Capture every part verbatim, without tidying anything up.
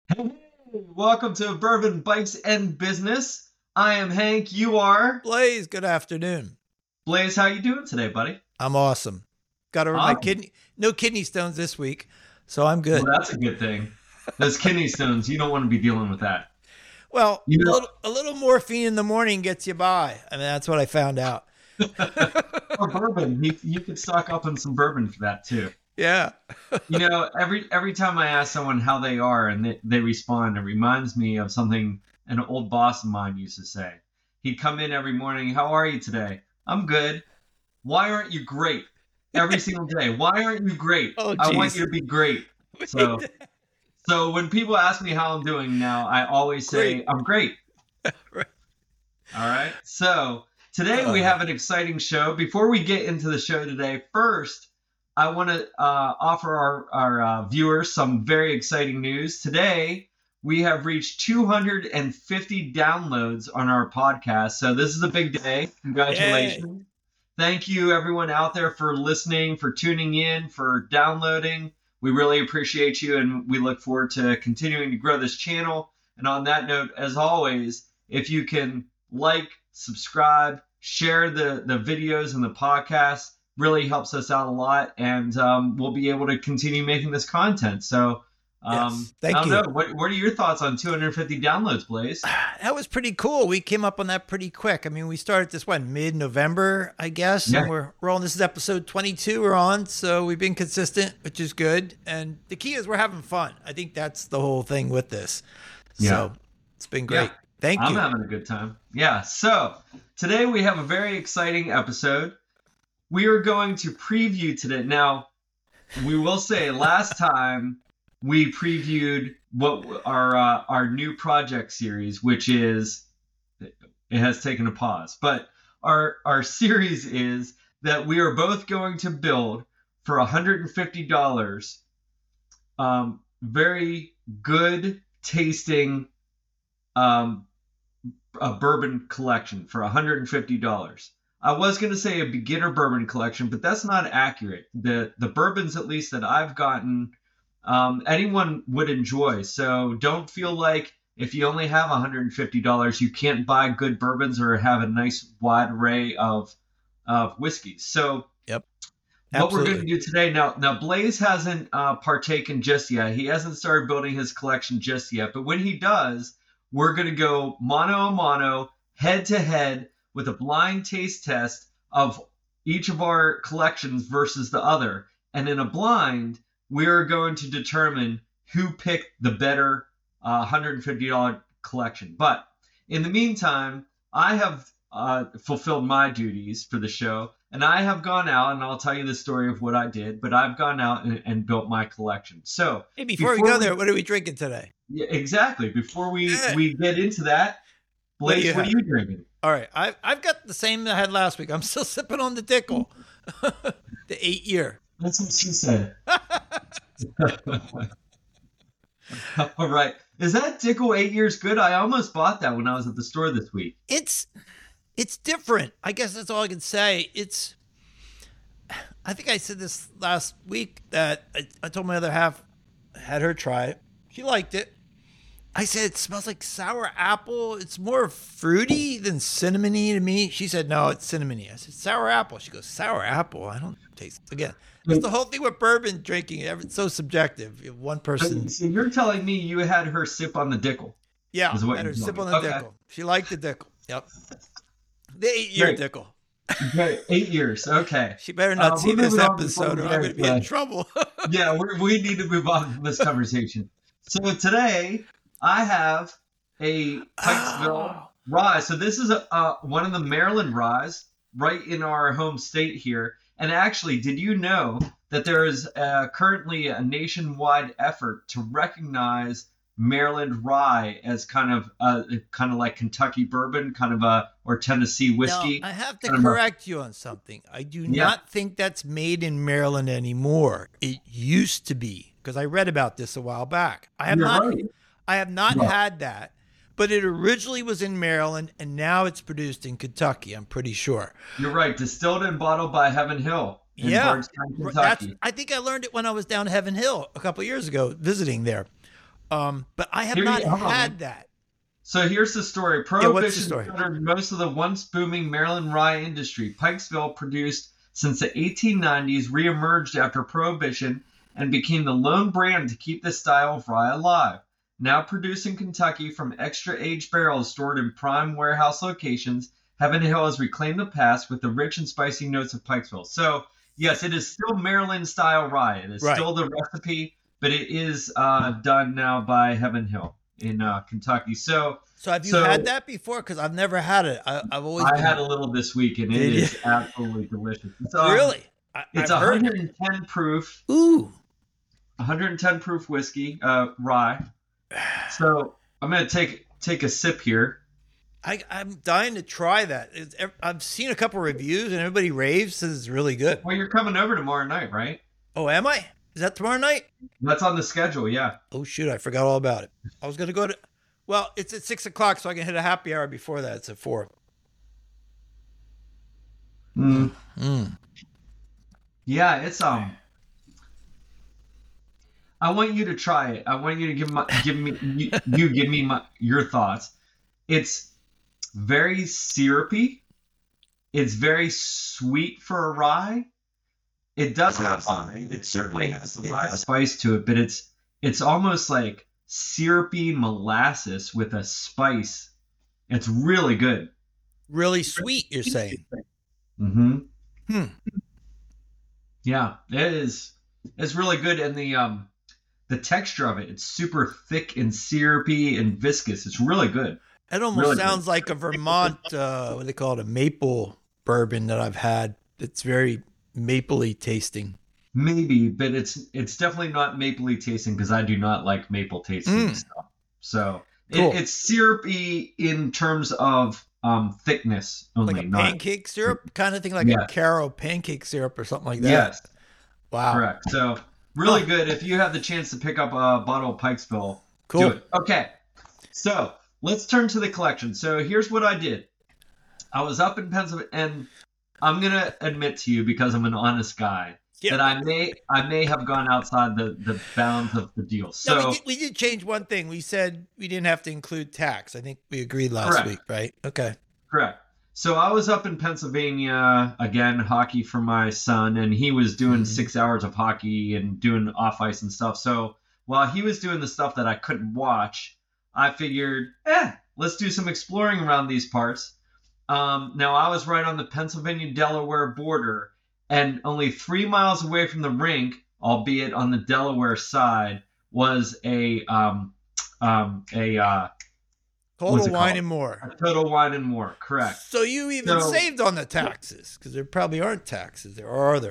Hey, welcome to Bourbon Bikes and Business. I am Hank. You are Blaze, good afternoon. Blaze. How you doing today, buddy? I'm awesome. Got over my Awesome. kidney, no kidney stones this week, so I'm good. Well, that's a good thing. Those kidney stones, you don't want to be dealing with that. Well, You a know, little, a little morphine in the morning gets you by. I mean, that's what I found out. or bourbon. You, you could stock up on some bourbon for that too. Yeah. You know, every every time I ask someone how they are and they, they respond, it reminds me of something an old boss of mine used to say. He'd come in every morning. How are you today? I'm good. Why aren't you great? Every single day. Why aren't you great? Oh, I want geez. you to be great. So, so when people ask me how I'm doing now, I always say Great. I'm great. Right. All right. So today we Uh, have an exciting show. Before we get into the show today, first I want to uh, offer our our uh, viewers some very exciting news. Today we have reached two hundred fifty downloads on our podcast. So this is a big day. Congratulations. Thank you, everyone out there, for listening, for tuning in, for downloading. We really appreciate you, and we look forward to continuing to grow this channel. And on that note, as always, if you can like, subscribe, share the, the videos and the podcast, really helps us out a lot, and um, we'll be able to continue making this content. So, um, yes. I Thank don't you. know. What, what are your thoughts on two hundred fifty downloads, Blaze? That was pretty cool. We came up on that pretty quick. I mean, we started this one mid-November, I guess, Yeah. and we're we're on. This is episode twenty-two. We're on, so we've been consistent, which is good. And the key is we're having fun. I think that's the whole thing with this. Yeah. So it's been great. Yeah. Thank I'm you. having a good time. Yeah. So today we have a very exciting episode. We are going to preview today. Now, we will say last time we previewed what our uh, our new project series, which is it has taken a pause, but our our series is that we are both going to build for one hundred fifty dollars um, very good tasting um, a bourbon collection for one hundred fifty dollars. I was going to say a beginner bourbon collection, but that's not accurate. The the bourbons, at least that I've gotten, um, anyone would enjoy. So don't feel like if you only have one hundred fifty dollars, you can't buy good bourbons or have a nice wide array of of whiskeys. So Yep. what we're going Absolutely. to do today now, now Blaze hasn't uh, partaken just yet. He hasn't started building his collection just yet. But when he does, we're going to go mano a mano, head to head, with a blind taste test of each of our collections versus the other. And in a blind, we're going to determine who picked the better uh, one hundred fifty dollars collection. But in the meantime, I have uh, fulfilled my duties for the show, and I have gone out, and I'll tell you the story of what I did, but I've gone out and, and built my collection. So Hey, before, we before go we- there, what are we drinking today? yeah, exactly. Before we, Yeah. we get into that, What do Blaze, you what are have? you drinking? All right. I've, I've got the same that I had last week. I'm still sipping on the Dickel, the eight year. That's what she said. All right. Is that Dickel eight years good? I almost bought that when I was at the store this week. It's it's different. I guess that's all I can say. It's I think I said this last week that I, I told my other half, had her try it. She liked it. I said it smells like sour apple. It's more fruity than cinnamony to me. She said no, it's cinnamony. I said sour apple. She goes sour apple. I don't taste again. It's the whole thing with bourbon drinking. It's so subjective. If one person, So you're telling me you had her sip on the Dickel? yeah, is what let her you're sip telling on me. the Okay. Dickel. She liked the Dickel. Yep, the eight year Great. Dickel. Okay, eight years. Okay. She better not Uh, see we're this moving on before episode, we or I'm get, going to be in uh, trouble. Yeah, we're, we need to move on from this conversation. So today I have a Pikesville Oh. rye. So this is a, uh, one of the Maryland ryes right in our home state here. And actually, did you know that there is uh, currently a nationwide effort to recognize Maryland rye as kind of uh, kind of like Kentucky bourbon, kind of a or Tennessee whiskey? Now, I have to Kind of a- correct you on something. I do Yeah. not think that's made in Maryland anymore. It used to be, because I read about this a while back. I have You're not right. I have not Right. had that, but it originally was in Maryland and now it's produced in Kentucky, I'm pretty sure. You're right. Distilled and bottled by Heaven Hill in Yeah. Bardstown, That's Kentucky. I think I learned it when I was down Heaven Hill a couple years ago visiting there. Um, but I have Here not you- hold on. had that. So here's the story. what's the Prohibition story? shuttered most of the once booming Maryland rye industry. Pikesville, produced since the eighteen nineties, reemerged after Prohibition and became the lone brand to keep this style of rye alive. Now produced in Kentucky from extra-aged barrels stored in prime warehouse locations, Heaven Hill has reclaimed the past with the rich and spicy notes of Pikesville. So, yes, it is still Maryland-style rye. It is Right. still the recipe, but it is uh, done now by Heaven Hill in uh, Kentucky. So, So have you So- had that before? Because I've never had it. I, I've always I been- had a little this week, and it Did you? is absolutely delicious. It's, um, really. I, It's I've heard. one hundred ten proof, Ooh. one hundred ten proof whiskey, uh, rye. So I'm gonna take take a sip here. I, I'm dying to try that. It's, I've seen a couple reviews and everybody raves, says it's really good. Well, you're coming over tomorrow night, right? Oh, am I? Is that tomorrow night? That's on the schedule. Yeah. Oh shoot, I forgot all about it. I was gonna go to. Well, it's at six o'clock, so I can hit a happy hour before that. It's at four. Mm. Mm. Yeah, it's um. I want you to try it. I want you to give my give me you, you give me my your thoughts. It's very syrupy. It's very sweet for a rye. It does have some. It certainly has the It vibe. has spice to it, but it's it's almost like syrupy molasses with a spice. It's really good. Really sweet, you're saying? Mm-hmm. Hmm. Yeah, it is. It's really good, and the um, the texture of it, it's super thick and syrupy and viscous. It's really good. It almost Really good. sounds like a Vermont, uh, what do they call it, a maple bourbon that I've had. It's very mapley tasting. Maybe, but it's it's definitely not mapley tasting because I do not like maple tasting Mm. stuff. So Cool. it, it's syrupy in terms of um thickness only. Like a not, pancake syrup kind of thing, like Yeah. a Caro pancake syrup or something like that. Yes, Wow. correct. So really Huh. good. If you have the chance to pick up a bottle of Pikesville, Cool. do it. Okay, so let's turn to the collection. So here's what I did. I was up in Pennsylvania, and I'm gonna admit to you because I'm an honest guy Yeah. that I may I may have gone outside the the bounds of the deal. No, So we, did, we did change one thing. We said we didn't have to include tax. I think we agreed last Correct. week, right? Okay. correct. So I was up in Pennsylvania again, hockey for my son, and he was doing Mhm. six hours of hockey and doing off ice and stuff. So while he was doing the stuff that I couldn't watch, I figured, eh, let's do some exploring around these parts. Um, now I was right on the Pennsylvania-Delaware border, and only three miles away from the rink, albeit on the Delaware side, was a um, um, a uh, What's Total it wine called? and more. a Total Wine and More. Correct. So you even So- saved on the taxes because there probably aren't taxes there, or are there?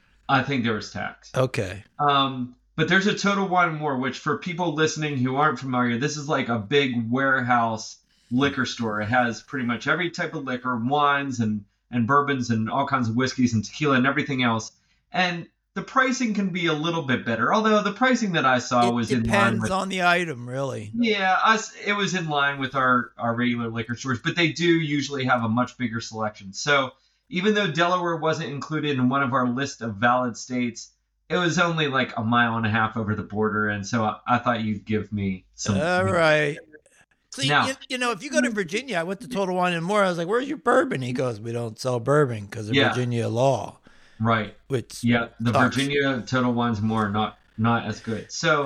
I think there was tax. Okay. Um, but there's a Total Wine and More, which for people listening who aren't familiar, this is like a big warehouse liquor store. It has pretty much every type of liquor, wines and and bourbons and all kinds of whiskeys and tequila and everything else. And the pricing can be a little bit better, although the pricing that I saw It was in line depends with. on the item, really. Yeah, us, it was in line with our, our regular liquor stores, but they do usually have a much bigger selection. So even though Delaware wasn't included in one of our list of valid states, it was only like a mile and a half over the border, and so I, I thought you'd give me some. All right. So, Now- you, you know, if you go to Virginia, I went to Total Wine and More. I was like, where's your bourbon? He goes, we don't sell bourbon because of Yeah. Virginia law, Right. which Yeah, the Sucks. Virginia Total Wine's more not not as good. So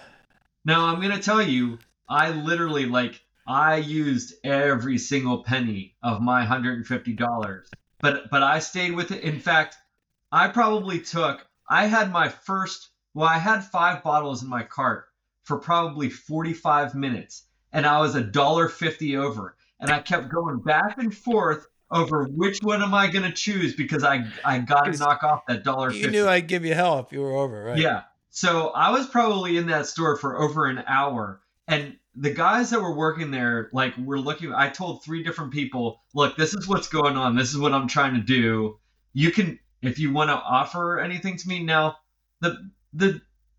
now I'm gonna tell you, I literally like I used every single penny of my one hundred fifty dollars, but but I stayed with it. In fact, I probably took I had my first well, I had five bottles in my cart for probably forty-five minutes, and I was a dollar fifty over, and I kept going back and forth over which one am I going to choose because I I got to 'Cause knock off that dollar you fifty. knew I'd give you hell if you were over, right? Yeah. So I was probably in that store for over an hour, and the guys that were working there, like, were looking. I told three different people, "Look, this is what's going on. This is what I'm trying to do. You can, if you want to offer anything to me now." The the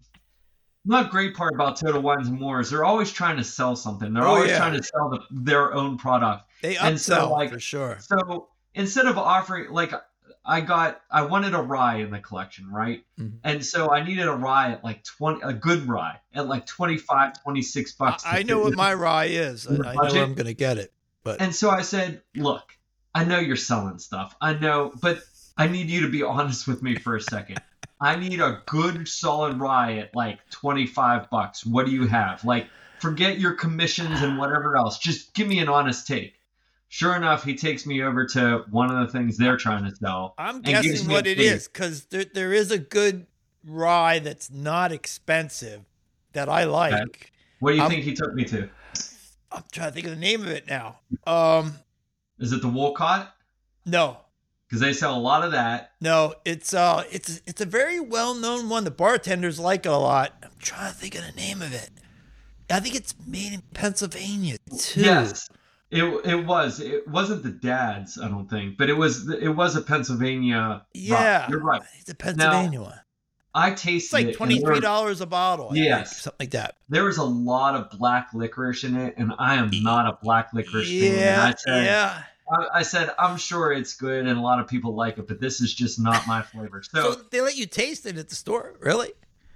not great part about Total Wines and More is they're always trying to sell something. They're Oh, always yeah. trying to sell the, their own product. They And so, upsell like, for sure. So instead of offering, like, I got I wanted a rye in the collection, right? Mhm. And so I needed a rye at like twenty, a good rye at like twenty-five, twenty-six bucks. to I know fit what with my rye is. in the I, I know budget. I'm going to get it. But And so I said, look, I know you're selling stuff. I know, but I need you to be honest with me for a second. I need a good solid rye at like twenty-five bucks. What do you have? Like, forget your commissions and whatever else. Just give me an honest take. Sure enough, he takes me over to one of the things they're trying to sell. I'm and gives guessing me what a it plate. is, because there, there is a good rye that's not expensive that I like. Okay. What do you I'm- think he took me to? I'm trying to think of the name of it now. Um, Is it the Wolcott? no, Because they sell a lot of that. no, it's uh, it's it's a very well known one. The bartenders like it a lot. I'm trying to think of the name of it. I think it's made in Pennsylvania too. Yes, it it was. It wasn't the Dad's, I don't think, but it was. It was a Pennsylvania. Yeah, Rock. You're right. It's a Pennsylvania Now, one. I tasted It's like it, and twenty three there- dollars a bottle. I Yes. think, something like that. There was a lot of black licorice in it, and I am not a black licorice fan. Yeah, I said, yeah. I, I said, I'm sure it's good, and a lot of people like it, but this is just not my flavor. So, So they let you taste it at the store, really?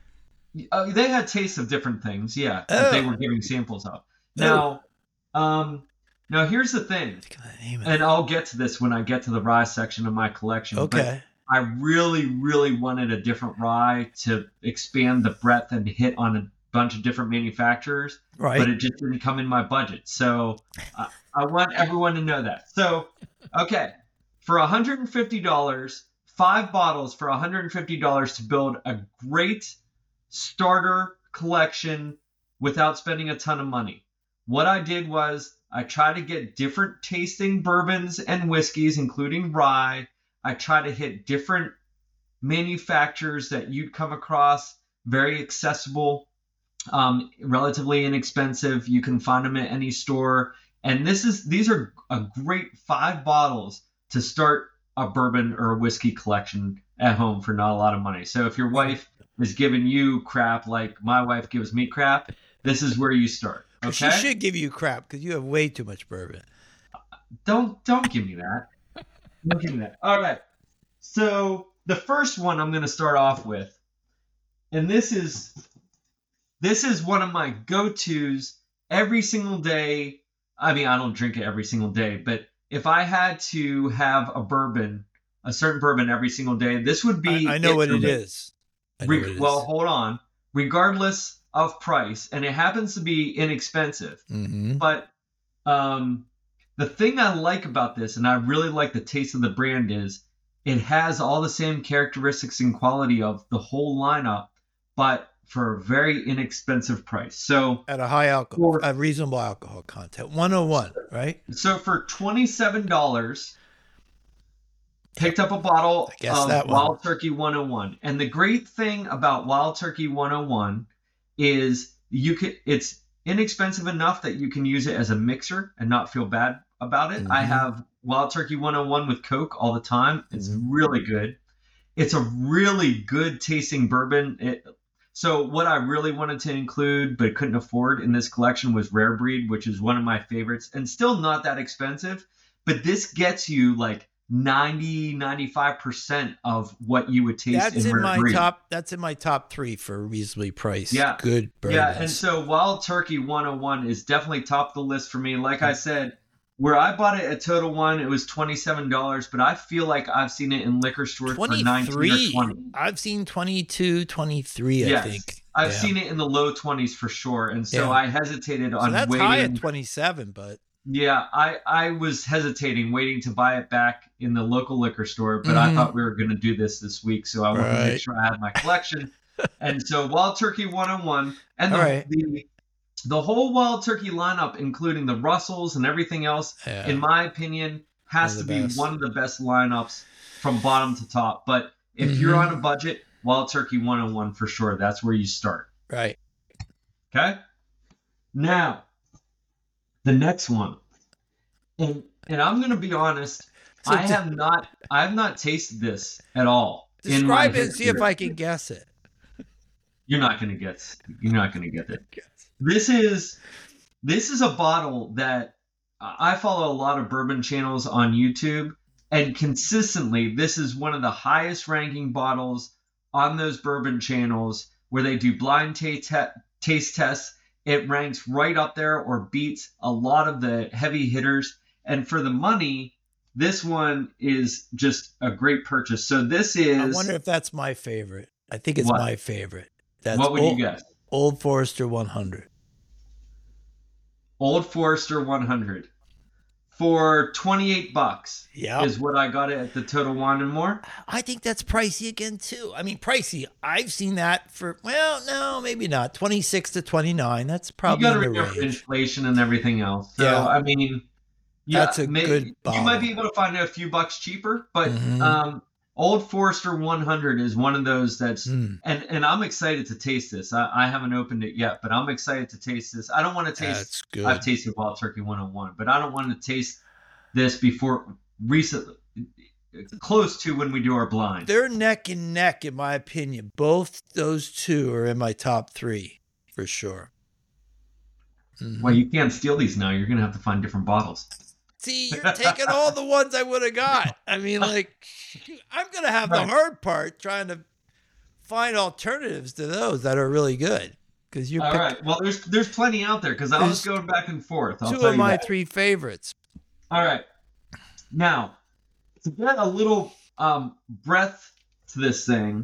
uh, they had tastes of different things, yeah, that they Oh. were giving samples of. Now, um, now here's the thing, Think of the name of and it. I'll get to this when I get to the rye section of my collection. but Okay. I really, really wanted a different rye to expand the breadth and hit on a bunch of different manufacturers, Right. but it just didn't come in my budget. So I, I want everyone to know that. So, okay, for one hundred fifty dollars, five bottles for one hundred fifty dollars to build a great starter collection without spending a ton of money. What I did was I tried to get different tasting bourbons and whiskeys, including rye. I try to hit different manufacturers that you'd come across, very accessible, um, relatively inexpensive. You can find them at any store. And this is these are a great five bottles to start a bourbon or a whiskey collection at home for not a lot of money. So if your wife is giving you crap like my wife gives me crap, this is where you start. Okay? She should give you crap because you have way too much bourbon. Don't don't give me that. Don't give me that. All right. So the first one I'm going to start off with, and this is this is one of my go-tos every single day. I mean, I don't drink it every single day, but if I had to have a bourbon, a certain bourbon every single day, this would be. I, I know what for it me. is. I know Re- what it is. well, hold on. Regardless of price, and it happens to be inexpensive, Mhm. but um, the thing I like about this, and I really like the taste of the brand, is it has all the same characteristics and quality of the whole lineup, but for a very inexpensive price. So, At a high alcohol, Or- a reasonable alcohol content, one oh one, right? so for twenty-seven dollars, picked up a bottle I guess of that one. Wild Turkey one oh one. And the great thing about Wild Turkey one oh one is you could it's inexpensive enough that you can use it as a mixer and not feel bad about it. I Mhm. have Wild Turkey one oh one with Coke all the time. It's Mhm. really good. It's a really good tasting bourbon. It, so what I really wanted to include but couldn't afford in this collection was Rare Breed, which is one of my favorites and still not that expensive. But this gets you like ninety, ninety-five percent of what you would taste That's in in Rare my Breed. top. That's in my top three for reasonably priced. Yeah. Good bourbons. Yeah, and so Wild Turkey one oh one is definitely top of the list for me. Like I said, where I bought it at Total One, it was twenty-seven dollars, but I feel like I've seen it in liquor stores for nineteen or twenty-three. twenty. I've seen twenty-two, twenty-three, I Yes, think. I've Yeah. seen it in the low twenties for sure, and so Yeah. I hesitated So on that's waiting. high at twenty-seven, but Yeah, I, I was hesitating, waiting to buy it back in the local liquor store, but I Mhm. thought we were going to do this this week, so I wanted to Right. make sure I had my collection. And so Wild Turkey one oh one, and the, All right. the the whole Wild Turkey lineup, including the Russells and everything else, yeah. in my opinion, has One to of the be best. one of the best lineups from bottom to top. But if you're Mhm. on a budget, Wild Turkey one oh one for sure. That's where you start. right. Okay? Now, the next one. And and I'm gonna be honest, So I de- have not I have not tasted this at all. in my Describe it and see if history. I can guess it. You're not gonna get you're not gonna get it. This is this is a bottle that I follow a lot of bourbon channels on YouTube, And consistently, this is one of the highest ranking bottles on those bourbon channels where they do blind taste, te- taste tests. It ranks right up there or beats a lot of the heavy hitters. And for the money, this one is just a great purchase. So this is... I wonder if that's my favorite. I think it's what? my favorite. That's what would Old, you guess? Old Forester one hundred. Old Forester one hundred. For twenty-eight bucks Yeah. is what I got it at the Total Wine and More. I think that's pricey again, too. I mean, pricey. I've seen that for, well, no, maybe not. twenty-six to twenty-nine. That's probably You got to in the remember range. inflation and everything else. So, Yeah. I mean, yeah, That's a may- good You bottle. might be able to find it a few bucks cheaper, but Mhm. um, Old Forester one hundred is one of those that's, Mm. and, and I'm excited to taste this. I, I haven't opened it yet, but I'm excited to taste this. I don't want to taste, That's good. I've tasted Wild Turkey one oh one, but I don't want to taste this before recently, close to when we do our blind. They're neck and neck, in my opinion. Both those two are in my top three, for sure. Mhm. Well, you can't steal these now. You're going to have to find different bottles. See, you're taking all the ones I would have got. I mean, like, I'm going to have the Right. hard part trying to find alternatives to those that are really good. Because you're All pick- right. Well, there's there's plenty out there because I was There's going back and forth. I'll two tell of you my that. three favorites. All right. Now, to get a little um, breadth to this thing,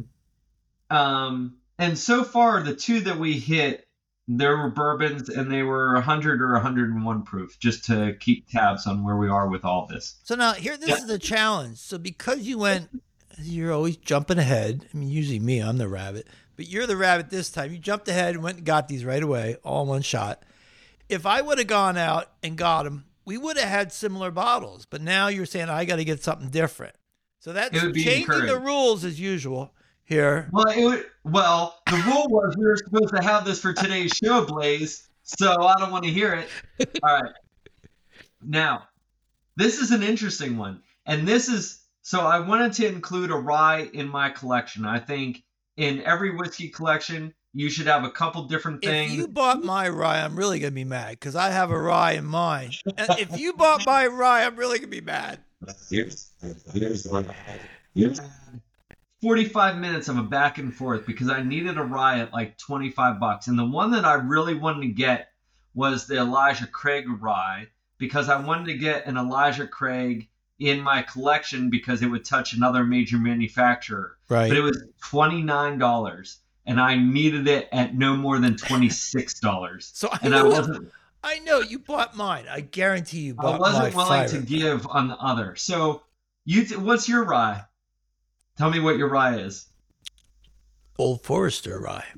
um, and so far the two that we hit, there were bourbons and they were one hundred or one hundred one proof, just to keep tabs on where we are with all this. So now here, this Yeah. is the challenge. So because you went, you're always jumping ahead. I mean, usually me, I'm the rabbit, but you're the rabbit this time. You jumped ahead and went and got these right away, all in one shot. If I would have gone out and got them, we would have had similar bottles. But now you're saying I got to get something different. So that's It would be changing the encouraged. rules as usual here. Well, it would, well, the rule was we were supposed to have this for today's show, Blaze. So I don't want to hear it. All right. Now, this is an interesting one, and this is so I wanted to include a rye in my collection. I think in every whiskey collection, you should have a couple different things. If you bought my rye, I'm really going to be mad because I have a rye in mine. And if you bought my rye, I'm really going to be mad. Here's, here's the one. Here's, forty-five minutes of a back and forth because I needed a rye at like twenty-five bucks. And the one that I really wanted to get was the Elijah Craig rye because I wanted to get an Elijah Craig in my collection because it would touch another major manufacturer. Right. But it was twenty-nine dollars and I needed it at no more than twenty-six dollars. So I And I know, wasn't I know you bought mine. I guarantee you I bought wasn't my willing fire. to give on the other. So you t- what's your rye? Tell me what your rye is. Old Forester rye.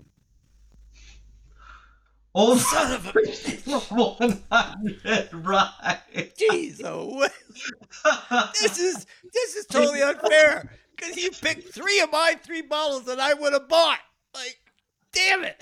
Old Son of a one hundred rye. jeez, oh what? This is this is totally unfair because you picked three of my three bottles that I would have bought. Like, damn it!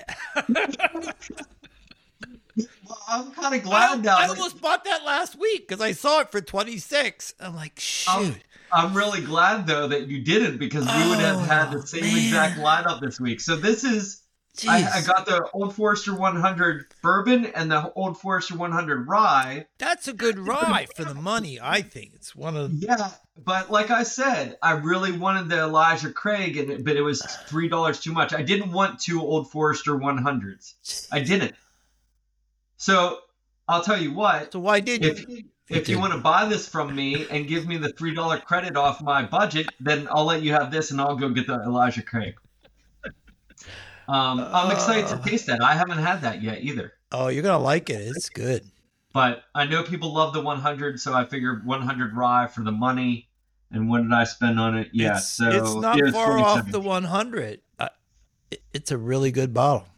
Well, I'm kind of I, glad now. I that- almost bought that last week because I saw it for twenty-six. I'm like, shoot. I'm, I'm really glad though that you didn't because we would have had the Oh, same man. exact lineup this week. So this is I, I Jeez. got the Old Forester one hundred bourbon and the Old Forester one hundred rye. That's a good rye for the money. I think it's one of. Yeah, but like I said, I really wanted the Elijah Craig, and it, but it was three dollars too much. I didn't want two Old Forester one hundreds. I didn't. So I'll tell you what. So why did If you? if you want to buy this from me and give me the three dollar credit off my budget, then I'll let you have this, and I'll go get the Elijah Craig. Um, I'm excited to taste that. I haven't had that yet either. Oh, you're gonna like it. It's good. But I know people love the one hundred, so I figured one hundred rye for the money. And what did I spend on it? Yeah, it's, so it's not it was far off forty-seven. the one hundred. Uh, it, it's a really good bottle.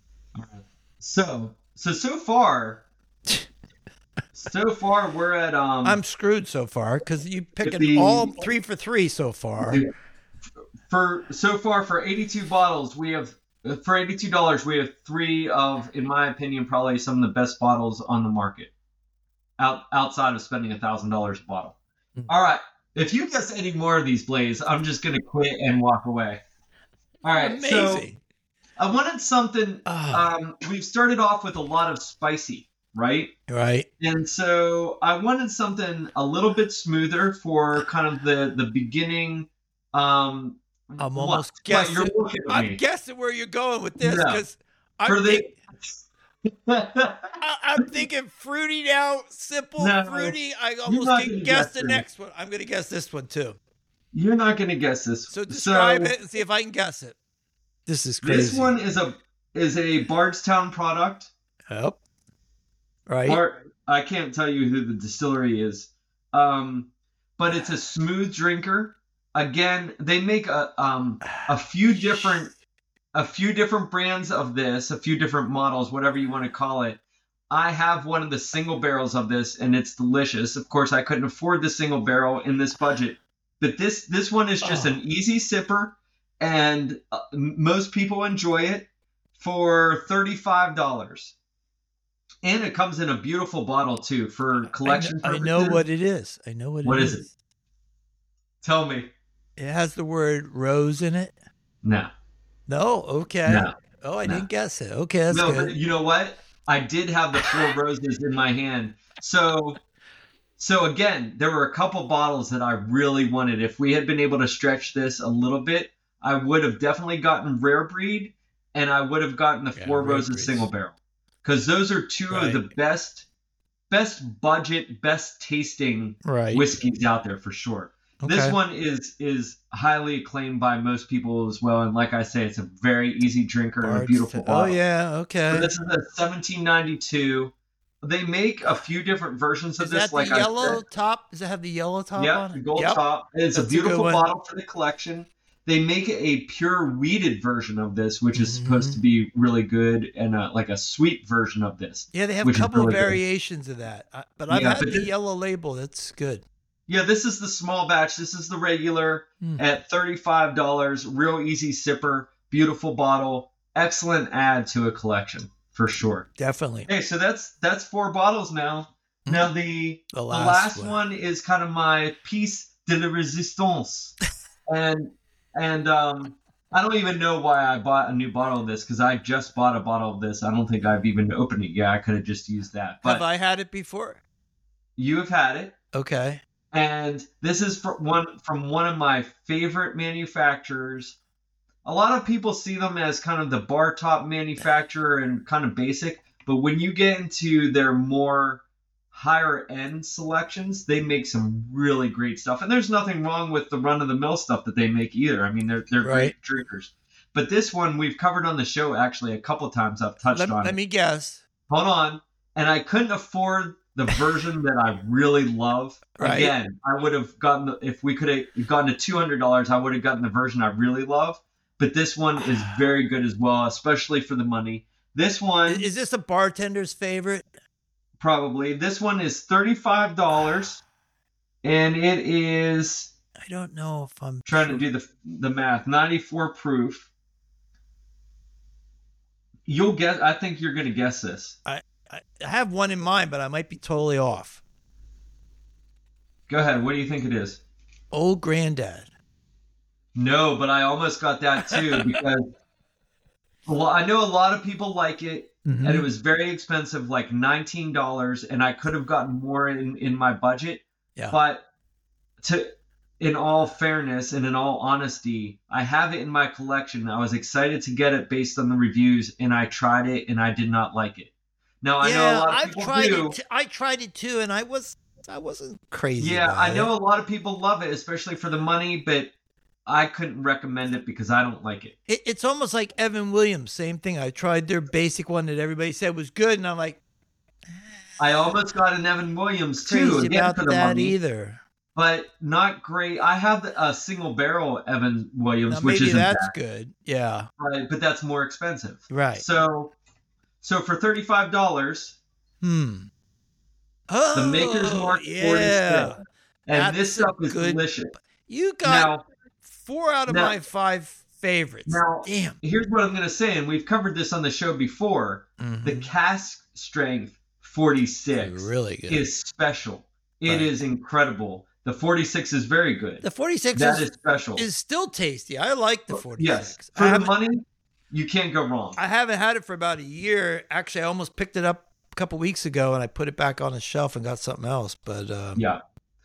So so so far, so far we're at um. I'm screwed so far because you picking the- all three for three so far. for so far for eighty-two bottles we have for eighty-two dollars we have three of, in my opinion, probably some of the best bottles on the market. Out outside of spending a thousand dollars a bottle. Mm. All right, if you guess any more of these, Blaze, I'm just gonna quit and walk away. All right, so Amazing. I wanted something. Ah. Um, we've started off with a lot of spicy. right? Right. And so I wanted something a little bit smoother for kind of the the beginning. Um, I'm what? almost What? guessing. You're looking at I'm me. guessing where you're going with this No. because For I'm, the think, I, I'm thinking fruity now, simple, No, fruity. I not almost gonna can guess guess the it. next one. I'm going to guess this one too. You're not gonna guess this. So describe So it and see if I can guess it. This is crazy. this one is a is a Bardstown product. Yep. Right. Bard, I can't tell you who the distillery is, um, but it's a smooth drinker. Again, they make a um a few different a few different brands of this, a few different models, whatever you want to call it. I have one of the single barrels of this, and it's delicious. Of course, I couldn't afford the single barrel in this budget, but this this one is just Oh. an easy sipper, and uh, m- most people enjoy it for thirty-five dollars. And it comes in a beautiful bottle too for I know, collection I purposes. know what it is. I know what, What it is is. it? Tell me. It has the word rose in it. No. No. Okay. No. Oh, I No. didn't guess it. Okay, that's no, good. but you know what? I did have the four roses in my hand. So so again, there were a couple bottles that I really wanted. If we had been able to stretch this a little bit, I would have definitely gotten Rare Breed, and I would have gotten the Yeah, Four Rare Roses Breed's- single barrel. Because those are two Right. of the best best budget, best tasting Right. whiskeys out there for sure. Okay. This one is is highly acclaimed by most people as well, and like I say, it's a very easy drinker and a Bard's beautiful t- bottle. Oh yeah. So Okay. this is a seventeen ninety-two. They make a few different versions of Is this, that like the yellow I said. top? Does it have the yellow top Yeah, on the it? gold Yep. top. It's That's a a good beautiful one. bottle for the collection. They make a pure weeded version of this, which is Mhm. supposed to be really good, and a, like a sweet version of this. Yeah, they have which a is couple really of good. variations of that. I, but I've Yeah, had but the this- yellow label. That's good. Yeah, this is the small batch. This is the regular Hmm. at thirty-five dollars. Real easy sipper, beautiful bottle, excellent add to a collection for sure. Definitely. Okay, so that's that's four bottles now. Hmm. Now the The the last, last one. one is kind of my piece de la résistance, and and um I don't even know why I bought a new bottle of this because I just bought a bottle of this. I don't think I've even opened it yet. I could have just used that, but Have I had it before? you have had it. Okay. And this is from one from one of my favorite manufacturers. A lot of people see them as kind of the bar top manufacturer and kind of basic, but when you get into their more higher end selections, they make some really great stuff. And there's nothing wrong with the run of the mill stuff that they make either. I mean, they're they're Right. great drinkers. But this one we've covered on the show actually a couple times. I've touched Let, on let it. me guess. Hold on. And I couldn't afford the version that I really love. Right. Again, I would have gotten the, if we could have gotten to two hundred dollars, I would have gotten the version I really love. But this one is very good as well, especially for the money. This one, Is, is this a bartender's favorite? probably. This one is thirty-five dollars. And it is, I don't know if I'm trying sure. to do the, the math, ninety-four proof. You'll guess, I think you're going to guess this. I, I have one in mind, but I might be totally off. Go ahead. What do you think it is? Old Granddad. No, but I almost got that too because a lo- I know a lot of people like it, Mhm. and it was very expensive, like nineteen dollars, and I could have gotten more in, in my budget. Yeah. But to, in all fairness and in all honesty, I have it in my collection. I was excited to get it based on the reviews, and I tried it, and I did not like it. Now I yeah, know a lot of I've people tried do. it. T- I tried it too, and I was I wasn't crazy. Yeah, about I know it. a lot of people love it, especially for the money, but I couldn't recommend it because I don't like it. It, it's almost like Evan Williams. Same thing. I tried their basic one that everybody said was good, and I'm like, I almost got an Evan Williams too, crazy again about for the that money, either. but not great. I have the- a single barrel Evan Williams, Now, which maybe isn't that's bad, good. Yeah. right? But that's more expensive. Right. So, so for thirty-five dollars, Hmm. Oh, the Maker's Mark yeah. forty-six, and That's this stuff is good- delicious. You got Now, four out of now- my five favorites. now, Damn. here's what I'm going to say, and we've covered this on the show before. Mhm. The cask strength forty-six Really good. is special. It is Right. incredible. The forty-six is very good. The forty-six That is, is special. is still tasty. I like the forty-six. Yes, I for the haven't, money, you can't go wrong. I haven't had it for about a year. Actually, I almost picked it up a couple weeks ago, and I put it back on the shelf and got something else. But um, Yeah.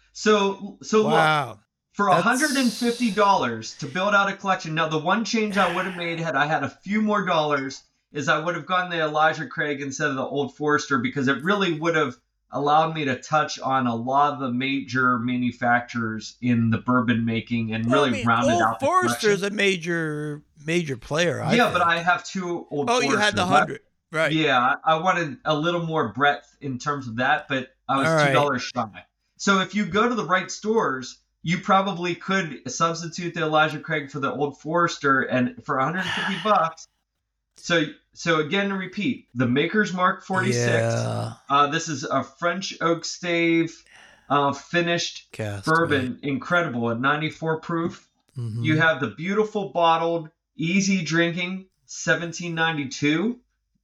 So so look, wow, for That's- one hundred fifty dollars to build out a collection. Now, the one change I would have made had I had a few more dollars is I would have gone the Elijah Craig instead of the Old Forester, because it really would have allowed me to touch on a lot of the major manufacturers in the bourbon making and Well, really I mean, rounded Old out the Forester is collection. a major major player. I Yeah, think. but I have two Old oh, Foresters. you had the I- hundred, right? Yeah, I I wanted a little more breadth in terms of that, but I was All right. two dollars shy. So if you go to the right stores, you probably could substitute the Elijah Craig for the Old Forester, and for one hundred fifty bucks. So so again, to repeat, the Maker's Mark forty-six. Yeah. Uh, this is a French oak stave uh, finished Cast, bourbon, incredible at ninety-four proof. right? Mhm. You have the beautiful bottled, easy drinking seventeen ninety-two.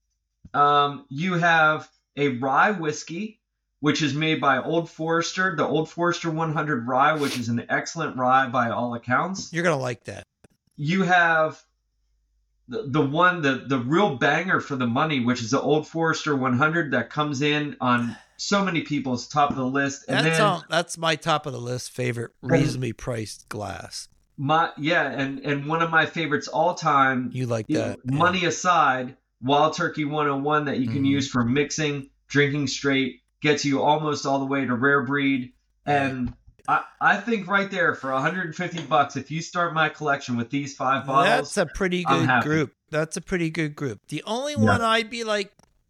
Um, you have a rye whiskey, which is made by Old Forester, the Old Forester one hundred rye, which is an excellent rye by all accounts. You're gonna like that. You have the, the one, the, the real banger for the money, which is the Old Forester one hundred that comes in on so many people's top of the list. And That's then all, that's my top of the list favorite reasonably priced glass. my yeah, and and one of my favorites all time. You like you know, that? yeah. money aside, Wild Turkey one oh one that you can Mhm. use for mixing, drinking straight, gets you almost all the way to rare breed. And I, I think right there for one hundred fifty bucks, if you start my collection with these five bottles, That's a pretty I'm good happy. group. That's a pretty good group. The only Yeah. one I'd be like,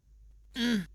mm.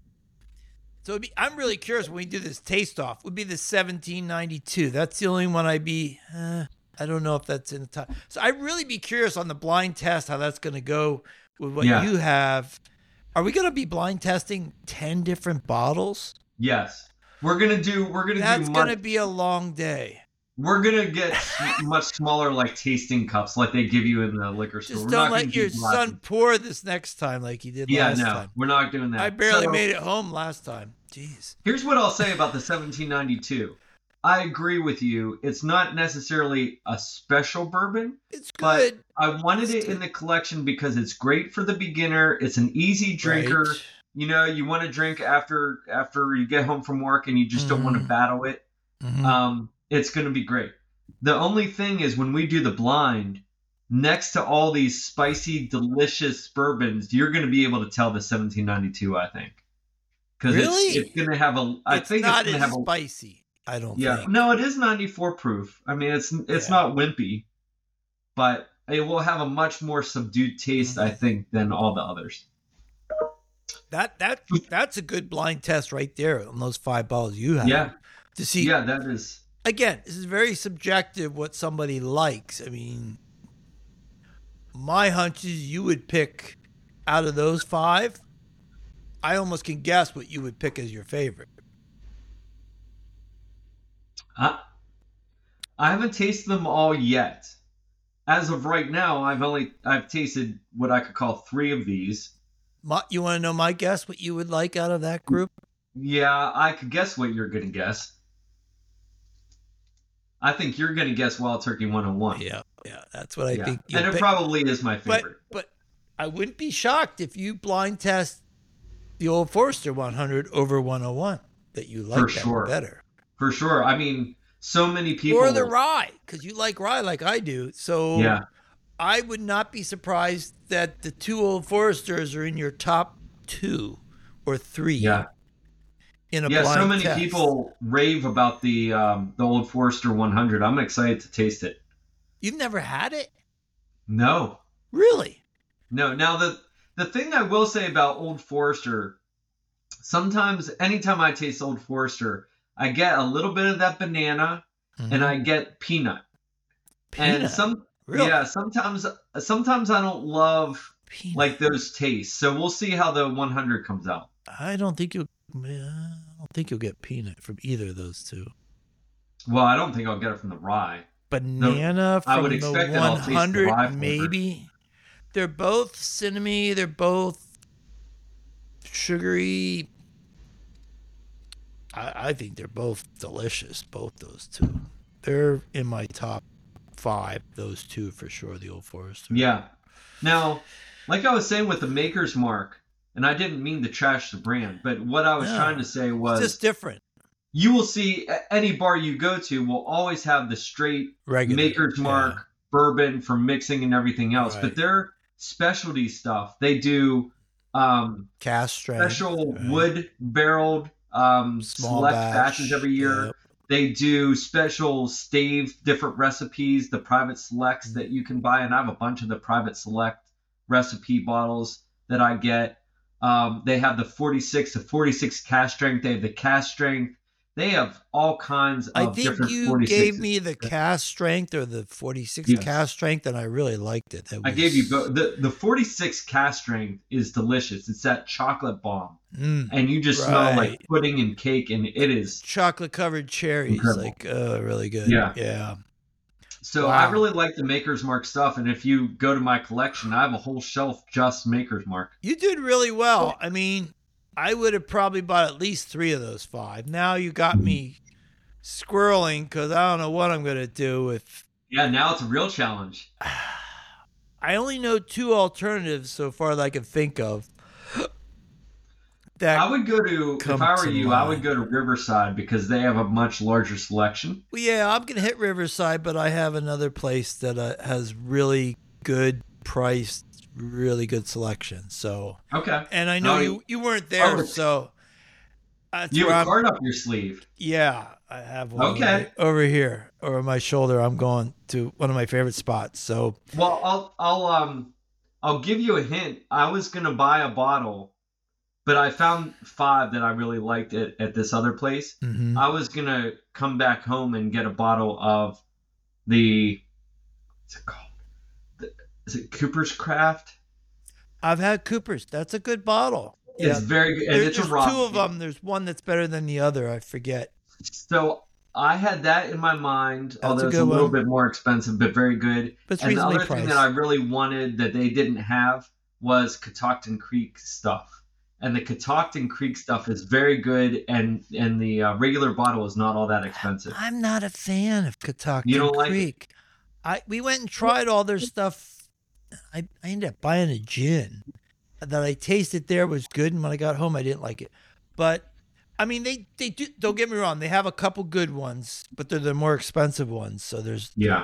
so it'd be, I'm really curious when we do this taste off. Would be the seventeen ninety-two. That's the only one I'd be. Uh, I don't know if that's in the top. So I'd really be curious on the blind test how that's going to go with what Yeah. you have. Are we going to be blind testing ten different bottles? yes, we're gonna do. We're gonna That's do. going Much, to be a long day. we're gonna get s- much smaller, like tasting cups, like they give you in the liquor store. Just We're don't not gonna let do your glasses. son pour this next time like he did Yeah, last no, time. we're not doing that. I barely So- made it home last time. Jeez. Here's what I'll say about the seventeen ninety-two. I agree with you. It's not necessarily a special bourbon, It's but good. I wanted it It's in good. the collection because it's great for the beginner. It's an easy drinker. Right. You know, you want to drink after after you get home from work and you just don't want to Mhm. battle it. Mhm. Um, it's going to be great. The only thing is when we do the blind, next to all these spicy, delicious bourbons, you're going to be able to tell the seventeen ninety-two, I think. Because Really? it's, it's going to have a, I it's think not it's going to as have a, spicy. I don't yeah, think. no, it is ninety-four proof. I mean, it's it's Yeah. not wimpy, but it will have a much more subdued taste, Mhm. I think, than all the others. That that that's a good blind test right there on those five bottles you have. Yeah, To see yeah, that is. again, this is very subjective what somebody likes. I mean, my hunch is you would pick out of those five. I almost can guess what you would pick as your favorite. I, I haven't tasted them all yet. As of right now, I've only I've tasted what I could call three of these. My, you want to know my guess what you would like out of that group? Yeah, I could guess what you're gonna guess. I think you're gonna guess Wild Turkey one oh one. Yeah, yeah, that's what I Yeah. think. you'll And it pick. probably is my But favorite. but I wouldn't be shocked if you blind test the Old Forester one hundred over one oh one that you like For that sure. better, For sure. I mean, so many people. or the rye because you like rye like I do. So Yeah. I would not be surprised that the two Old Foresters are in your top two or three. Yeah. in a Yeah, blind so many test. people rave about the um, the Old Forester one hundred. I'm excited to taste it. You've never had it, No, really? no. Now the the thing I will say about Old Forester, sometimes anytime I taste Old Forester, I get a little bit of that banana and I get peanut. And Peanut. some Really? yeah, sometimes sometimes I don't love Peanut. like those tastes. So we'll see how the one hundred comes out. I don't think you'll. I don't think you'll get peanut from either of those two. Well, I don't think I'll get it from the rye. Banana I from would the expect that I'll taste the one hundred, rye flavor. maybe. They're both cinnamony. They're both sugary. I, I think they're both delicious. Both those two. They're in my top five. Those two for sure. The Old Forester. Yeah. Now, like I was saying with the Maker's Mark, and I didn't mean to trash the brand, but what I was No, trying to say It's was just different. you will see a- any bar you go to will always have the straight Regular. Maker's Mark Yeah. bourbon for mixing and everything else, Right. but their specialty stuff, they do um, Cast strength. special right. wood barreled um, Small select batch, batches every year. yep. They do special stave different recipes, the private selects that you can buy, and I have a bunch of the private select recipe bottles that I get. Um, they have the forty-six to forty-six cast strength. They have the cast strength. They have all kinds of I think different you forty-sixes. gave me the cast strength or the forty-six Yes. cast strength, and I really liked it. That I was, gave you both. The, the forty-six cast strength is delicious. It's that chocolate bomb. Mm, And you just smell like Right. pudding and cake, and it is. chocolate covered cherries, Incredible. like uh, really good. Yeah. yeah. So Wow. I really like the Maker's Mark stuff. And if you go to my collection, I have a whole shelf just Maker's Mark. You did really well. I mean, I would have probably bought at least three of those five. Now you got me squirreling because I don't know what I'm gonna do with. Yeah, now it's a real challenge. I only know two alternatives so far that I can think of. That I would go to, if come I were to you, I would mind. go to Riverside because they have a much larger selection. Well, yeah, I'm gonna hit Riverside, but I have another place that uh, has really good priced, really good selection. So, Okay. and I know Oh, you you weren't there, oh. so that's You where have a I'm. card up your sleeve. Yeah, I have one Okay. right over here over my shoulder. I'm going to one of my favorite spots. So, Well, I'll I'll um I'll give you a hint. I was gonna buy a bottle, but I found five that I really liked at, at this other place. mhm. I was gonna come back home and get a bottle of the what's it called? The, is it Cooper's Craft? I've had Cooper's. That's a good bottle. It's very good, and There- it's a there's rock. two of them. There's one that's better than the other. I forget. So I had that in my mind, a although it's a good little one. bit more expensive, but very good. But it's And the reasonably other thing priced. that I really wanted that they didn't have was Catoctin Creek stuff. And the Catoctin Creek stuff is very good, and and the uh, regular bottle is not all that expensive. I'm not a fan of Catoctin You don't like it? Creek. I we went and tried all their stuff. I, I ended up buying a gin that I tasted there was good, and when I got home, I didn't like it. But I mean, they they do. Don't get me wrong; they have a couple good ones, but they're the more expensive ones. So there's Yeah.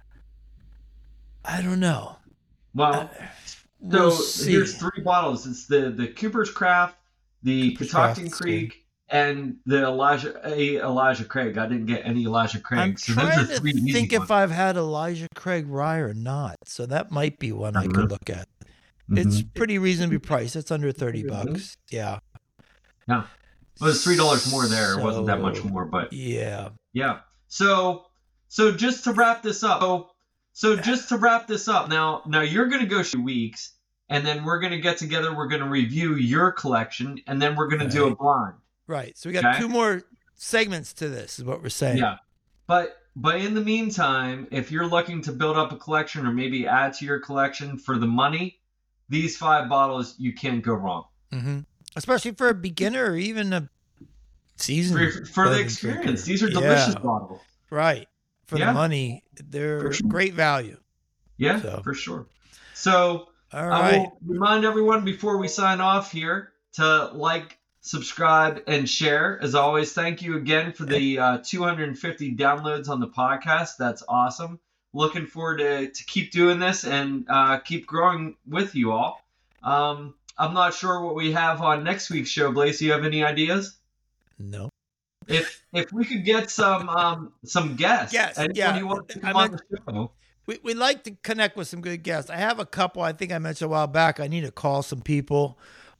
I don't know. Well, We'll so see. here's three bottles. It's the the Cooper's Craft, the Cooper's Catoctin Craft's Creek, and the Elijah a Elijah Craig. I didn't get any Elijah Craig. I'm so those trying are to three easy think ones. if I've had Elijah Craig rye or not. So that might be one I could look at. It's Mhm. pretty reasonably priced. It's under thirty bucks. Yeah. Yeah. Well, it's three dollars more there. It wasn't that much So, more, but Yeah. yeah. So so just to wrap this up. So so just to wrap this up. Now now you're gonna go two weeks, and then we're gonna get together. We're gonna review your collection, and then we're gonna do a blind. Right. So we got Okay. two more segments to this, is what we're saying. Yeah. But but in the meantime, if you're looking to build up a collection or maybe add to your collection for the money, these five bottles you can't go wrong. hmm Especially for a beginner or even a seasoned. For, for the bourbon experience, drinker. these are delicious Yeah. bottles. Right. For Yeah. the money, they're For sure. great value. Yeah, So. for sure. So All I right. will remind everyone before we sign off here to like, subscribe, and share. As always, thank you again for the uh, two hundred fifty downloads on the podcast. That's awesome. Looking forward to, to keep doing this and uh, keep growing with you all. Um, I'm not sure what we have on next week's show, Blaze. Do you have any ideas? No. If if we could get some um, some guests, Guests, anyone yeah. you want to I come on meant- the show? We we like to connect with some good guests. I have a couple. I think I mentioned a while back. I need to call some people.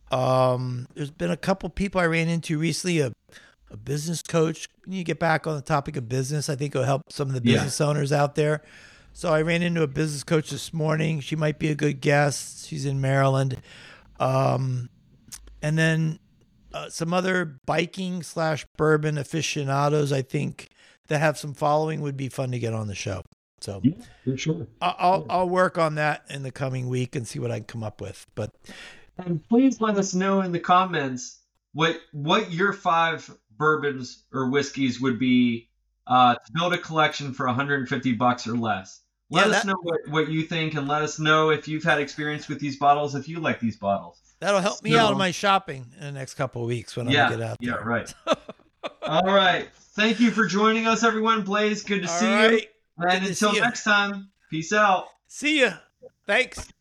Um, there's been a couple people I ran into recently. A a business coach. We need to get back on the topic of business. I think it'll help some of the Yeah. business owners out there. So I ran into a business coach this morning. She might be a good guest. She's in Maryland. Um, and then uh, some other biking slash bourbon aficionados, I think, that have some following would be fun to get on the show. So Yeah, for sure. I- I'll I'll work on that in the coming week and see what I can come up with. But And please let us know in the comments what what your five bourbons or whiskeys would be uh, to build a collection for one hundred fifty bucks or less. Let Yeah, us that- know what, what you think, and let us know if you've had experience with these bottles, if you like these bottles. That'll help me So- out in my shopping in the next couple of weeks when Yeah, I get out yeah, there. right. All right. Thank you for joining us, everyone. Blaze, good to All see right. you. And Good to until see you. next time, peace out. See ya. Thanks.